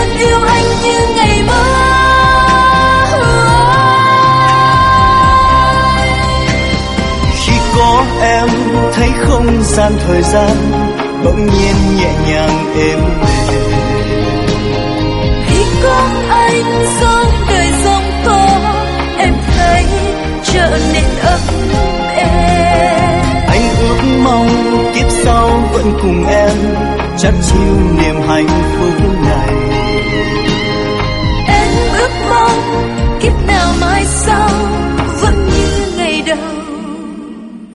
vẫn yêu anh như ngày mới. Khi có em thấy không gian thời gian bỗng nhiên nhẹ nhàng êm đềm. Khi có anh sống đời sống có em thấy trở nên ấm êm. Anh ước mong kiếp sau vẫn cùng em chắc chiu niềm hạnh phúc này.